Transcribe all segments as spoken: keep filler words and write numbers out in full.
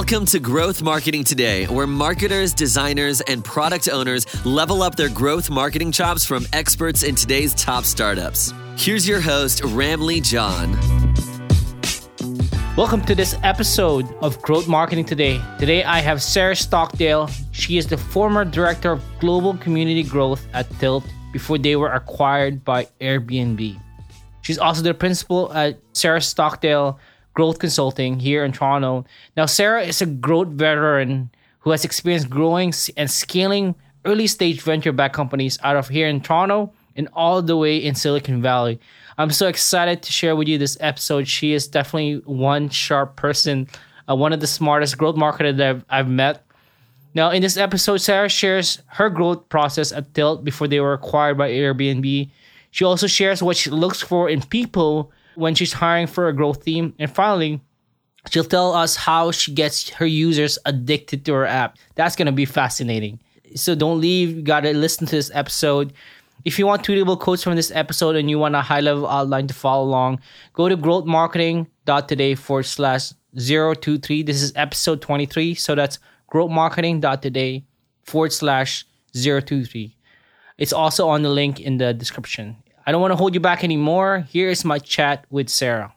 Welcome to Growth Marketing Today, where marketers, designers, and product owners level up their growth marketing chops from experts in today's top startups. Here's your host, Ramlee John. Welcome to this episode of Growth Marketing Today. Today I have Sarah Stockdale. She is the former director of global community growth at Tilt before they were acquired by Airbnb. She's also the principal at Sarah Stockdale Growth Consulting here in Toronto. Now, Sarah is a growth veteran who has experience growing and scaling early stage venture-backed companies out of here in Toronto and all the way in Silicon Valley. I'm so excited to share with you this episode. She is definitely one sharp person, uh, one of the smartest growth marketers that I've, I've met. Now, in this episode, Sarah shares her growth process at Tilt before they were acquired by Airbnb. She also shares what she looks for in people when she's hiring for a growth team. And finally, she'll tell us how she gets her users addicted to her app. That's going to be fascinating. So don't leave. You got to listen to this episode. If you want tweetable quotes from this episode and you want a high-level outline to follow along, go to growthmarketing.today forward slash 023. This is episode twenty-three. So that's growthmarketing.today forward slash 023. It's also on the link in the description. I don't want to hold you back anymore. Here is my chat with Sarah.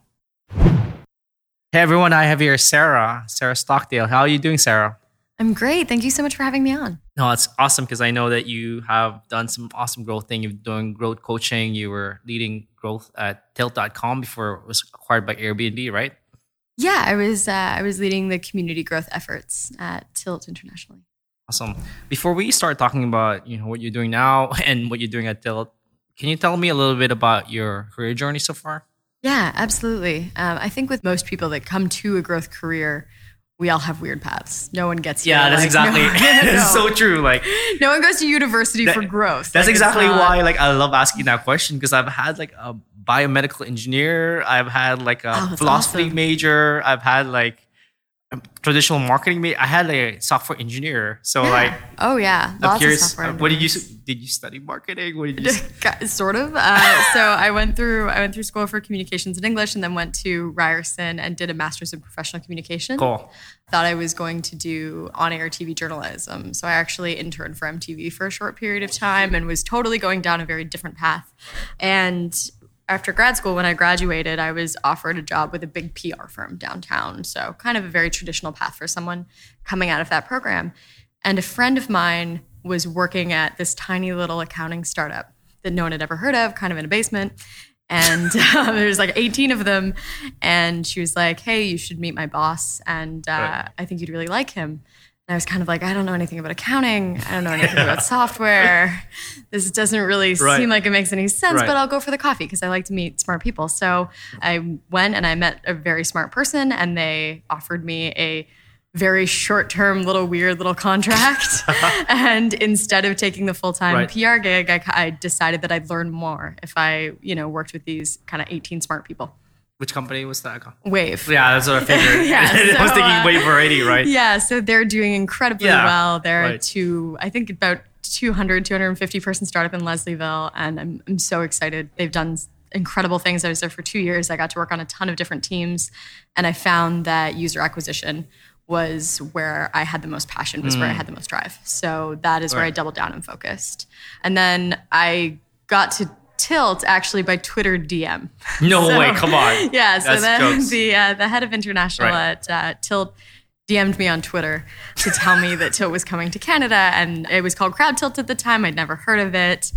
Hey everyone, I have here Sarah, Sarah Stockdale. How are you doing, Sarah? I'm great. Thank you so much for having me on. No, it's awesome because I know that you have done some awesome growth thing. You're doing growth coaching. You were leading growth at tilt dot com before it was acquired by Airbnb, right? Yeah, I was uh, I was leading the community growth efforts at Tilt internationally. Awesome. Before we start talking about you know what you're doing now and what you're doing at Tilt, can you tell me a little bit about your career journey so far? Yeah, absolutely. Um, I think with most people that come to a growth career, we all have weird paths. No one gets yeah, here. that's like, exactly. No, It's no. so true. Like no one goes to university that, for growth. That's like, exactly not, why. Like I love asking that question because I've had like a biomedical engineer. I've had like a oh, philosophy awesome. major. I've had like a traditional marketing major. I had like, a software engineer. So yeah. like, oh yeah, I'm lots curious. of software. What did you engineers. did you study marketing? What did you? Sort of. Uh, so I went through I went through school for communications and English, and then went to Ryerson and did a master's in professional communication. Cool. Thought I was going to do on-air T V journalism. So I actually interned for M T V for a short period of time and was totally going down a very different path. And after grad school, when I graduated, I was offered a job with a big P R firm downtown. So kind of a very traditional path for someone coming out of that program. And a friend of mine was working at this tiny little accounting startup that no one had ever heard of, kind of in a basement. And uh, there's like eighteen of them. And she was like, hey, you should meet my boss. And uh, right. I think you'd really like him. And I was kind of like, I don't know anything about accounting. I don't know anything about software. This doesn't really right. seem like it makes any sense, right. but I'll go for the coffee because I like to meet smart people. So I went and I met a very smart person, and they offered me a very short-term, little weird little contract. And instead of taking the full-time right. P R gig, I, I decided that I'd learn more if I, you know, worked with these kind of eighteen smart people. Which company was that? Wave. Yeah, that's what I figured. yeah, so, I was thinking uh, Wave already, right? Yeah, so they're doing incredibly yeah, well. They're right. to, I think, about two hundred, two hundred fifty person startup in Leslieville, and I'm, I'm so excited. They've done incredible things. I was there for two years. I got to work on a ton of different teams, and I found that user acquisition was where I had the most passion, was mm. where I had the most drive. So that is right. where I doubled down and focused. And then I got to Tilt actually by Twitter D M. No so, way, come on. Yeah, so That's then jokes. the uh, the head of international right. at uh, Tilt D M'd me on Twitter to tell me that Tilt was coming to Canada, and it was called Crowd Tilt at the time. I'd never heard of it.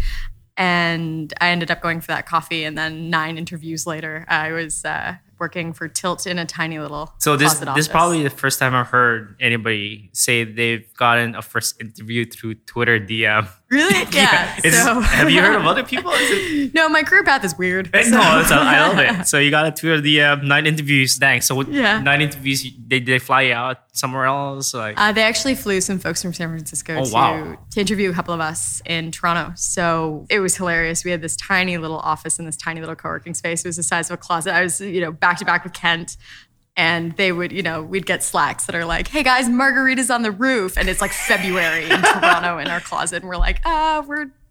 And I ended up going for that coffee, and then nine interviews later, I was uh, working for Tilt in a tiny little So this closet this office. is probably the first time I've heard anybody say they've gotten a first interview through Twitter D M. Really? Yeah. yeah. So, have you heard of other people? Is it? No, my career path is weird. No, so. it's, I love it. So you got a Twitter D M, nine interviews. Thanks. So yeah. nine interviews, they they fly you out somewhere else? Like uh, they actually flew some folks from San Francisco oh, to, wow. to interview a couple of us in Toronto. So it was hilarious. We had this tiny little office in this tiny little co-working space. It was the size of a closet. I was, you know, back to back with Kent. And they would, you know, we'd get Slacks that are like, hey guys, margaritas on the roof. And it's like February in Toronto in our closet. And we're like, ah, we're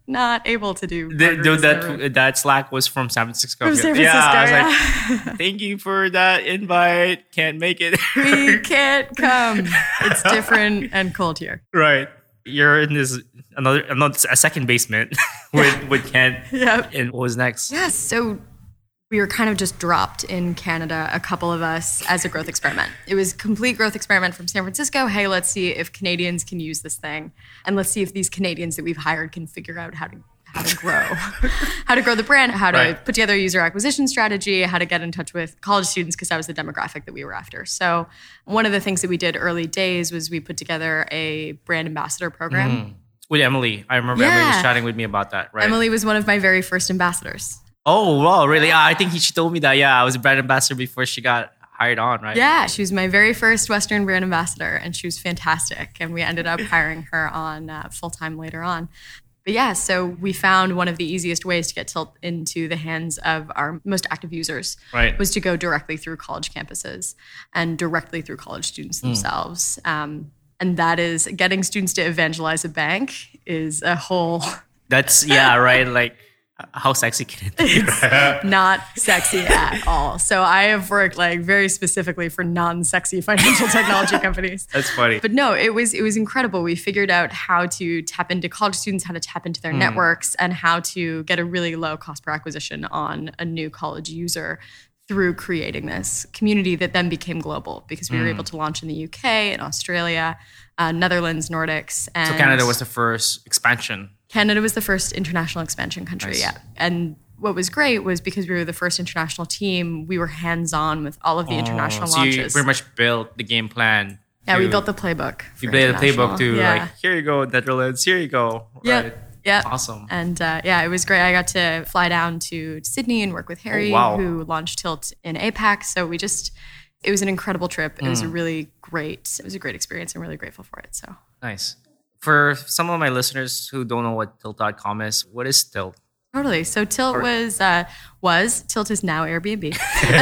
not able to do. The, the, margaritas that ever. that Slack was from San Francisco. From San Yeah, I was Francisco, like, thank you for that invite. Can't make it. We can't come. It's different and cold here. Right. You're in this another, another a second basement with with Kent. Yep. And what was next? Yes. So we were kind of just dropped in Canada, a couple of us, as a growth experiment. It was a complete growth experiment from San Francisco. Hey, let's see if Canadians can use this thing. And let's see if these Canadians that we've hired can figure out how to how to grow, how to grow the brand, how to Right. put together a user acquisition strategy, how to get in touch with college students, because that was the demographic that we were after. So one of the things that we did early days was we put together a brand ambassador program. With Emily. I remember Emily was Yeah. chatting with me about that, right? Emily was one of my very first ambassadors. Oh, wow, really? Ah, I think he, she told me that. Yeah, I was a brand ambassador before she got hired on, right? Yeah, she was my very first Western brand ambassador, and she was fantastic. And we ended up hiring her on uh, full time later on. But yeah, so we found one of the easiest ways to get Tilt into the hands of our most active users Right. was to go directly through college campuses and directly through college students themselves. Um, and that is getting students to evangelize a bank is a whole That's, yeah, right? Like, how sexy can it be? not sexy at all. So I have worked like very specifically for non-sexy financial technology companies. That's funny. But no, it was it was incredible. We figured out how to tap into college students, how to tap into their networks, and how to get a really low cost per acquisition on a new college user through creating this community that then became global because we were able to launch in the U K, in Australia, uh, Netherlands, Nordics. And So Canada was the first expansion. Canada was the first international expansion country, Nice. yeah. And what was great was because we were the first international team, we were hands-on with all of the international Oh, so you launches. pretty much built the game plan. Yeah, we to- built the playbook. for You played the playbook international. to yeah. like, here you go, Netherlands, here you go. Yep. Right. Yep. Awesome. And uh, yeah, it was great. I got to fly down to Sydney and work with Harry, Oh, wow. who launched Tilt in APAC. So we just, it was an incredible trip. It Mm. was a really great, it was a great experience. I'm really grateful for it. So Nice. For some of my listeners who don't know what tilt dot com is, what is Tilt? totally. So Tilt was, uh, was, Tilt is now Airbnb.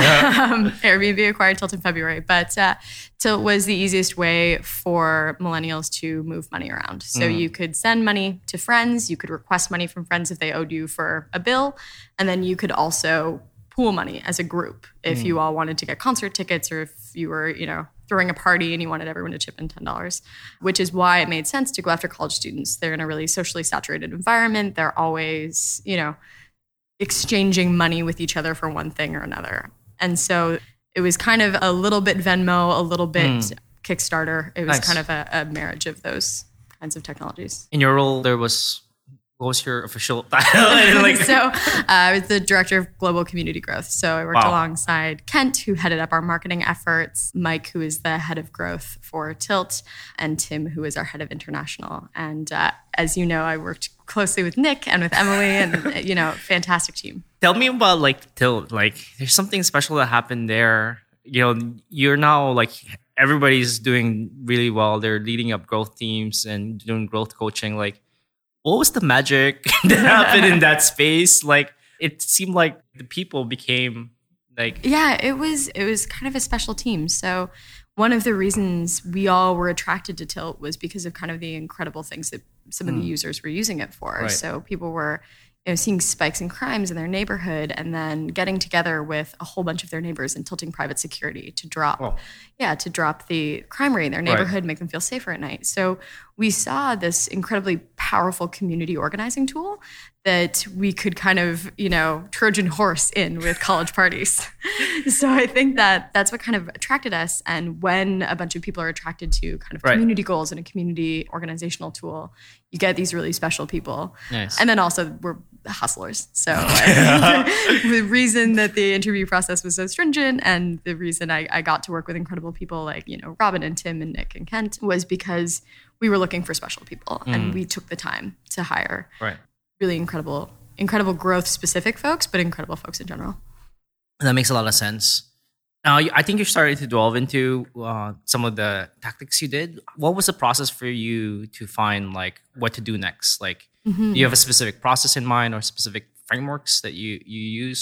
um, Airbnb acquired Tilt in February, but uh, Tilt was the easiest way for millennials to move money around. So you could send money to friends, you could request money from friends if they owed you for a bill, and then you could also pool money as a group if you all wanted to get concert tickets or if you were, you know, throwing a party and you wanted everyone to chip in ten dollars, which is why it made sense to go after college students. They're in a really socially saturated environment. They're always, you know, exchanging money with each other for one thing or another. And so it was kind of a little bit Venmo, a little bit Kickstarter. It was Nice. kind of a, a marriage of those kinds of technologies. In your role, there was, what was your official title? like, so uh, I was the director of global community growth. So I worked Wow. alongside Kent, who headed up our marketing efforts, Mike, who is the head of growth for Tilt, and Tim, who is our head of international. And uh, as you know, I worked closely with Nick and with Emily, and you know, fantastic team. Tell me about like Tilt. Like, there's something special that happened there. You know, you're now like, everybody's doing really well. They're leading up growth teams and doing growth coaching. Like, what was the magic that happened in that space? Like, it seemed like the people became like, Yeah, it was it was kind of a special team. So one of the reasons we all were attracted to Tilt was because of kind of the incredible things that some of the users were using it for. Right. So people were, you know, seeing spikes in crimes in their neighborhood and then getting together with a whole bunch of their neighbors and tilting private security to drop, Oh. yeah, to drop the crime rate in their neighborhood, make them feel safer at night. So we saw this incredibly powerful community organizing tool that we could kind of, you know, Trojan horse in with college parties. So I think that that's what kind of attracted us. And when a bunch of people are attracted to kind of Right. community goals and a community organizational tool, you get these really special people. Nice. And then also we're hustlers. So I think the reason that the interview process was so stringent and the reason I, I got to work with incredible people like, you know, Robin and Tim and Nick and Kent was because we were looking for special people and we took the time to hire right. really incredible, incredible growth specific folks, but incredible folks in general. That makes a lot of sense. Now, I think you're starting to delve into uh, some of the tactics you did. What was the process for you to find like what to do next? Like, do you have a specific process in mind or specific frameworks that you, you use?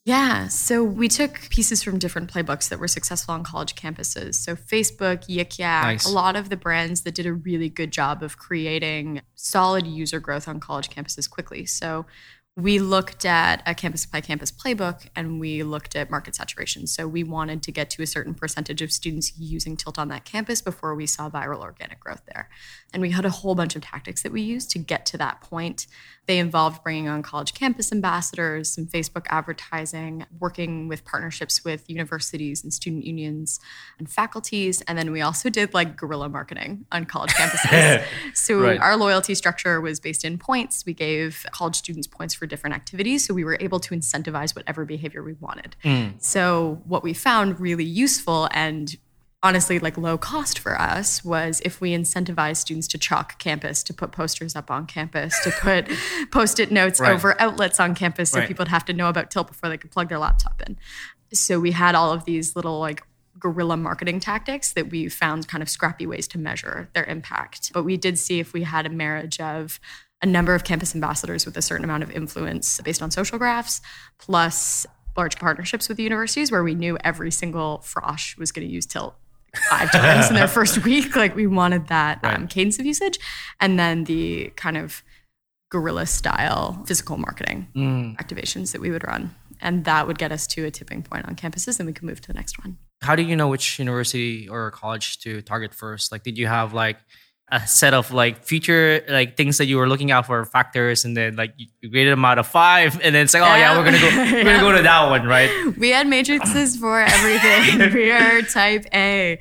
Yeah, so we took pieces from different playbooks that were successful on college campuses. So Facebook, Yik Yak, Nice. a lot of the brands that did a really good job of creating solid user growth on college campuses quickly. So we looked at a campus by campus playbook and we looked at market saturation. So we wanted to get to a certain percentage of students using Tilt on that campus before we saw viral organic growth there. And we had a whole bunch of tactics that we used to get to that point. They involved bringing on college campus ambassadors, some Facebook advertising, working with partnerships with universities and student unions and faculties. And then we also did like guerrilla marketing on college campuses. So Right. our loyalty structure was based in points. We gave college students points for different activities. So we were able to incentivize whatever behavior we wanted. So what we found really useful and honestly like low cost for us was if we incentivized students to chalk campus, to put posters up on campus, to put post-it notes Right. over outlets on campus so Right. people would have to know about Tilt before they could plug their laptop in. So we had all of these little like guerrilla marketing tactics that we found kind of scrappy ways to measure their impact. But we did see if we had a marriage of a number of campus ambassadors with a certain amount of influence based on social graphs, plus large partnerships with universities where we knew every single frosh was going to use Tilt five times in their first week. Like we wanted that um, Right. cadence of usage. And then the kind of guerrilla style physical marketing activations that we would run. And that would get us to a tipping point on campuses and we could move to the next one. How do you know which university or college to target first? Like, did you have like a set of like future like things that you were looking out for factors, and then like you you graded them out of five, and then it's like, oh yeah, Yeah. we're gonna go, we're Yeah. gonna go to that one, right? We had matrices for everything. We are type A.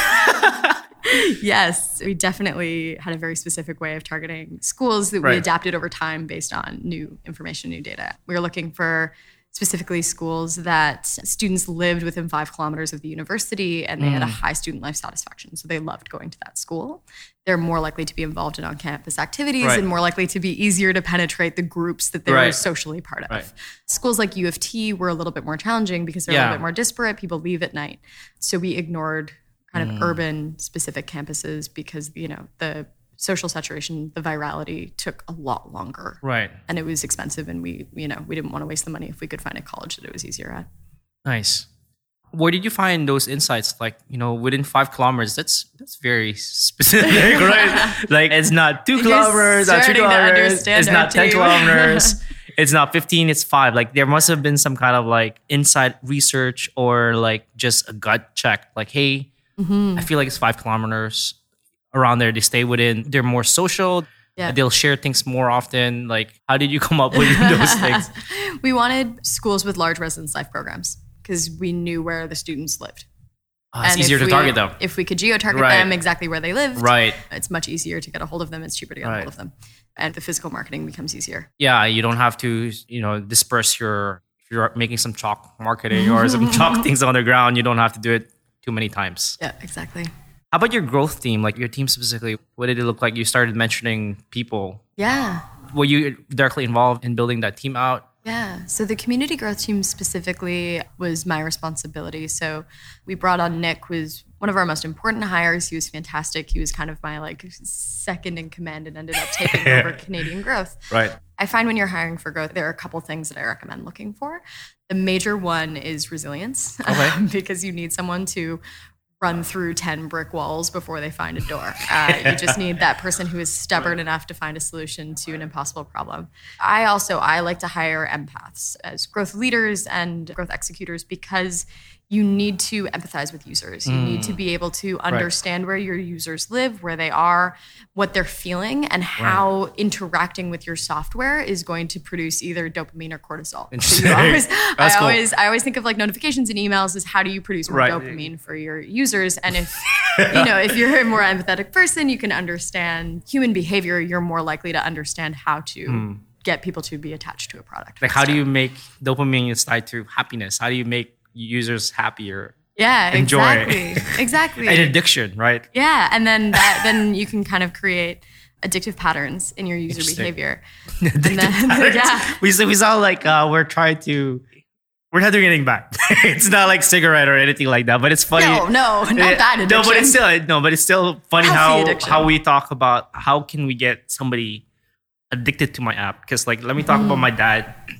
Yes, we definitely had a very specific way of targeting schools that we Right. adapted over time based on new information, new data. We were looking for specifically schools that students lived within five kilometers of the university and they had a high student life satisfaction. So they loved going to that school. They're more likely to be involved in on-campus activities Right. and more likely to be easier to penetrate the groups that they were Right. socially part of. Right. Schools like U of T were a little bit more challenging because they're a Yeah. little bit more disparate. People leave at night. So we ignored kind of urban specific campuses because, you know, the social saturation, the virality took a lot longer. Right. And it was expensive and we, you know, we didn't want to waste the money if we could find a college that it was easier at. Nice. Where did you find those insights? Like, you know, within five kilometers, that's that's very specific, right? Like, it's not two You're kilometers, not three starting to kilometers, understand it's our not ten team. kilometers, it's not fifteen, it's five. Like, there must have been some kind of like inside research or like just a gut check. Like, hey, I feel like it's five kilometers around there. They stay within, they're more social. Yeah. They'll share things more often. Like, how did you come up with those things? We wanted schools with large residence life programs because we knew where the students lived. Oh, it's And easier if to we- target them. If we could geo-target Right. them exactly where they lived, Right. it's much easier to get a hold of them. It's cheaper to get a Right. hold of them. And the physical marketing becomes easier. Yeah, you don't have to, you know, disperse your, if you're making some chalk marketing or some chalk things on the ground, you don't have to do it too many times. Yeah, exactly. How about your growth team? Like your team specifically, what did it look like? You started mentioning people. Yeah. Were you directly involved in building that team out? Yeah. So the community growth team specifically was my responsibility. So we brought on Nick, who was one of our most important hires. He was fantastic. He was kind of my like second in command and ended up taking over Canadian growth. Right. I find when you're hiring for growth, there are a couple things that I recommend looking for. The major one is resilience, Okay. because you need someone to run through ten brick walls before they find a door. Uh, you just need that person who is stubborn enough to find a solution to an impossible problem. I also, I like to hire empaths as growth leaders and growth executors because you need to empathize with users. You need to be able to understand where your users live, where they are, what they're feeling, and how interacting with your software is going to produce either dopamine or cortisol. So Interesting. you always, I That's cool. always, I always think of like notifications and emails as how do you produce more Right. dopamine for your users? And if you know, if you're a more empathetic person, you can understand human behavior. You're more likely to understand how to get people to be attached to a product. Hmm. Like how do you make dopamine is tied to happiness? How do you make users happier? Yeah, enjoy it? exactly, exactly. And addiction, right? Yeah, and then that then you can kind of create addictive patterns in your user Interesting. behavior. And then, yeah, We we sound like uh, we're trying to. We're not doing anything bad. It's not like cigarette or anything like that. But it's funny. no, no, not Eh, that addiction. No, but it's still no, but it's still funny Healthy how addiction. how we talk about how can we get somebody addicted to my app. Because like let me talk about my dad.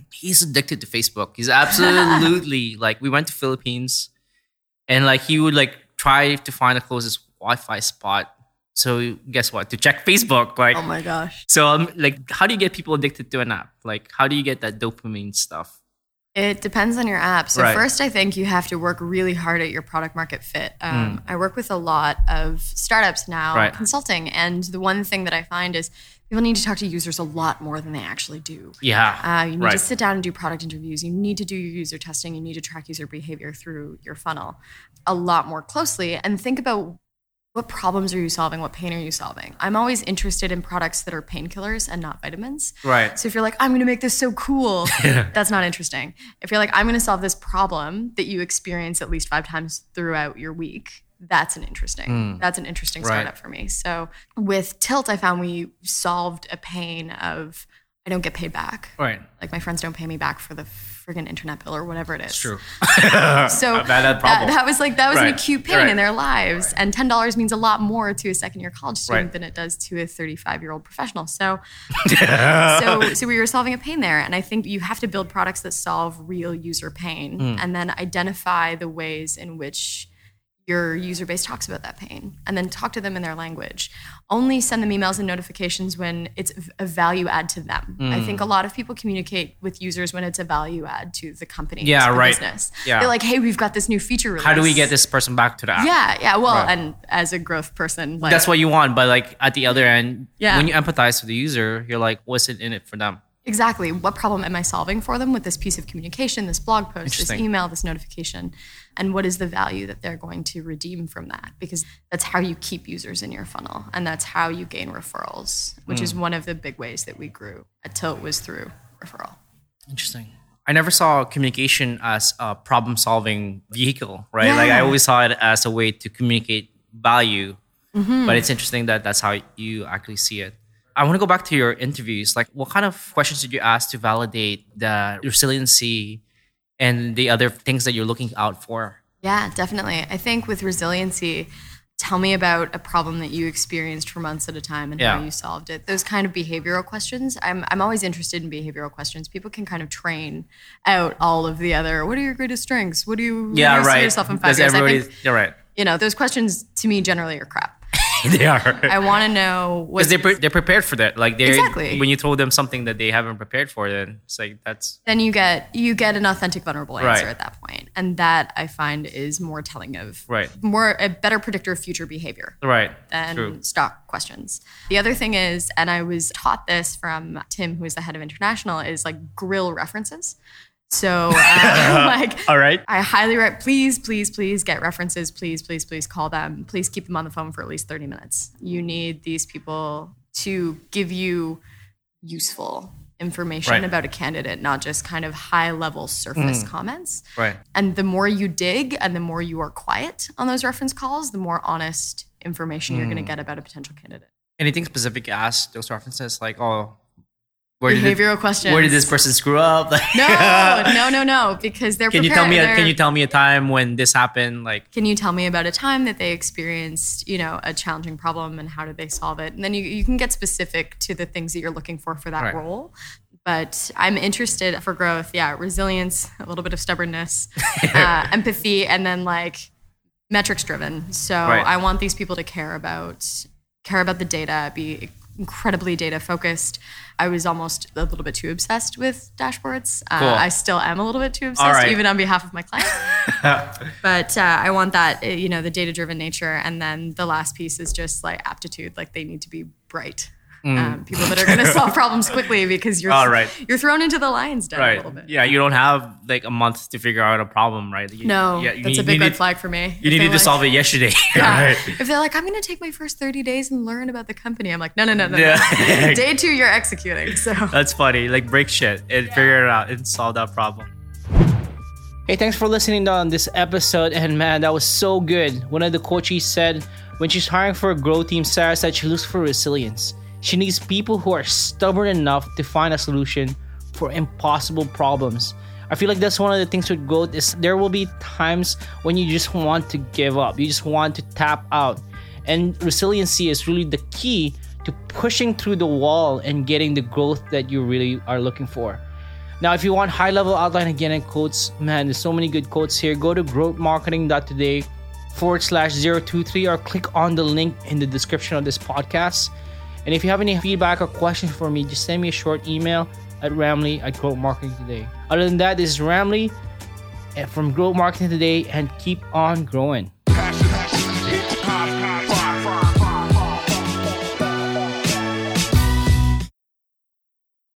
he's addicted to Facebook. He's absolutely like, we went to Philippines and like he would like try to find the closest Wi-Fi spot. So guess what? To check Facebook. Like, Oh my gosh. so um, like, how do you get people addicted to an app? Like, how do you get that dopamine stuff? It depends on your app. So Right. first, I think you have to work really hard at your product market fit. Um, I work with a lot of startups now, Right. consulting, and the one thing that I find is people need to talk to users a lot more than they actually do. Yeah. Uh, you need right. to sit down and do product interviews. You need to do your user testing. You need to track user behavior through your funnel a lot more closely and think about what problems are you solving? What pain are you solving? I'm always interested in products that are painkillers and not vitamins. Right. So if you're like, I'm going to make this so cool, that's not interesting. If you're like, I'm going to solve this problem that you experience at least five times throughout your week, that's an interesting, that's an interesting Right. startup for me. So with Tilt, I found we solved a pain of I don't get paid back. Right. Like my friends don't pay me back for the friggin' internet bill or whatever it is. It's true. So I've had that problem. that was like that was an Right. acute pain Right. in their lives, and ten dollars means a lot more to a second year college student Right. than it does to a thirty-five year old professional. So, so, so we were solving a pain there, and I think you have to build products that solve real user pain, Hmm. and then identify the ways in which your user base talks about that pain, and then talk to them in their language. Only send them emails and notifications when it's a value add to them. Hmm. I think a lot of people communicate with users when it's a value add to the company, Yeah, to the right. business. Yeah. They're like, hey, we've got this new feature release. How do we get this person back to the app? Yeah, yeah. Well, Right. and as a growth person, like That's what you want. But like at the other end, Yeah. when you empathize with the user, you're like, what's it in it for them? exactly what problem am I solving for them with this piece of communication, this blog post, this Interesting. email, this notification, and what is the value that they're going to redeem from that? Because that's how you keep users in your funnel, and that's how you gain referrals, which is one of the big ways that we grew at Tilt was through referral. Interesting. I never saw communication as a problem-solving vehicle, right? Like I Yeah. always saw it as a way to communicate value. Mm-hmm. But it's interesting that that's how you actually see it. I want to go back to your interviews. Like, what kind of questions did you ask to validate the resiliency and the other things that you're looking out for? Yeah, definitely. I think with resiliency, tell me about a problem that you experienced for months at a time and Yeah. how you solved it. Those kind of behavioral questions. I'm I'm always interested in behavioral questions. People can kind of train out all of the other. What are your greatest strengths? What do you, Yeah, where do you see right. yourself in five Does years? I everybody? think, You're right. you know, those questions to me generally are crap. They are. I want to know what Because they're, pre- they're prepared for that. Like, they're, Exactly. when you throw them something that they haven't prepared for, then it's like, that's then you get you get an authentic vulnerable answer Right. at that point, and that I find is more telling of Right. more a better predictor of future behavior right. than True. stock questions. The other thing is, and I was taught this from Tim, who is the head of international, is like grill references. So uh, like All right. I highly re- please, please, please get references. Please, please, please call them. Please keep them on the phone for at least thirty minutes. You need these people to give you useful information Right. about a candidate, not just kind of high level surface comments. Right. And the more you dig and the more you are quiet on those reference calls, the more honest information you're going to get about a potential candidate. Anything specific you ask those references? Like, oh, where did, it- Behavioral questions. where did this person screw up? Like, No, no, no, no, because they're Can you prepared. tell me? A, They're- can you tell me a time when this happened? Like, Can you tell me about a time that they experienced, you know, a challenging problem and how did they solve it? And then you, you can get specific to the things that you're looking for for that Right. role. But I'm interested for growth. Yeah, resilience, a little bit of stubbornness, uh, empathy, and then like metrics driven. So Right. I want these people to care about care about the data, be incredibly data focused. I was almost a little bit too obsessed with dashboards. Uh, Cool. I still am a little bit too obsessed, All right. even on behalf of my clients. But uh, I want that, uh, you know, the data driven nature. And then the last piece is just like aptitude. Like they need to be bright. Um, people that are going to solve problems quickly because you're Mm. All right. you're thrown into the lion's den a right? little bit. Yeah, you don't have like a month to figure out a problem, right? You, No, yeah, you that's need- a big you red need- flag for me. You needed to solve it yesterday. Yeah. Right. If they're like, I'm going to take my first thirty days and learn about the company, I'm like, no, no, no, no. Yeah. no. Day two, you're executing. So That's funny. Like, break shit and figure it out and solve that problem. Hey, thanks for listening on this episode. And man, that was so good. One of the coaches said when she's hiring for a growth team, Sarah said she looks for resilience. She needs people who are stubborn enough to find a solution for impossible problems. I feel like that's one of the things with growth is there will be times when you just want to give up. You just want to tap out. And resiliency is really the key to pushing through the wall and getting the growth that you really are looking for. Now, if you want high-level outline again and quotes, man, there's so many good quotes here. Go to growthmarketing.today forward slash 023 or click on the link in the description of this podcast. And if you have any feedback or questions for me, just send me a short email at ramley at Growth Marketing Today. Other than that, this is Ramley from Growth Marketing Today, and keep on growing.